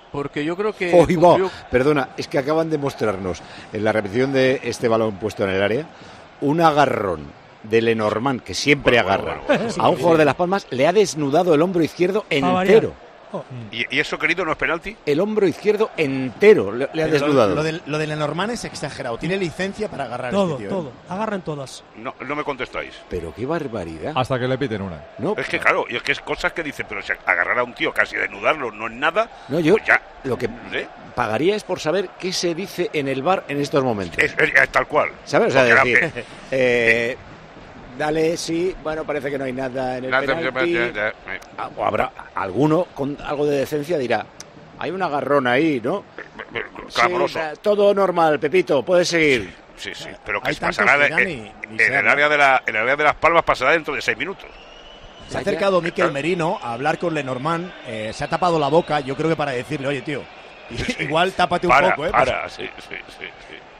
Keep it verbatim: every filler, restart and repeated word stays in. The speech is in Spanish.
Porque yo creo que... Oh, cumplió... Perdona, es que acaban de mostrarnos en la repetición de este balón puesto en el área un agarrón de Lenormand, que siempre bueno, agarra, bueno, bueno, bueno. a un jugador de Las Palmas, le ha desnudado el hombro izquierdo entero. Oh. ¿Y, ¿Y eso, querido, no es penalti? El hombro izquierdo entero le, le ha desnudado. Lo, lo, de, lo de Lenormand es exagerado. Tiene licencia para agarrar todo, este tío. Todo, todo. Agarran todas. No, no me contestáis. Pero qué barbaridad. Hasta que le piten una. No, es que claro, y es que es cosas que dicen, pero si agarrar a un tío casi desnudarlo no es nada. No, yo pues ya, lo que ¿sí? pagaría es por saber qué se dice en el bar en estos momentos. Es, es, es tal cual. ¿Sabes? O sea, decir, eh, dale, sí, bueno, parece que no hay nada en el nada, penalti. Ya, ya, ya. O habrá alguno con algo de decencia dirá, hay un agarrón ahí, ¿no? Clamoroso. Sí, todo normal, Pepito, puedes seguir. Sí, sí, pero que pasará que en, ni, ni en, el área de la, en el área de Las Palmas pasará dentro de seis minutos. Se ha acercado Miquel Merino a hablar con Lenormand, eh, se ha tapado la boca, yo creo que para decirle, oye, tío, sí, igual tápate un para, poco, ¿eh? Para, sí, sí, sí, sí.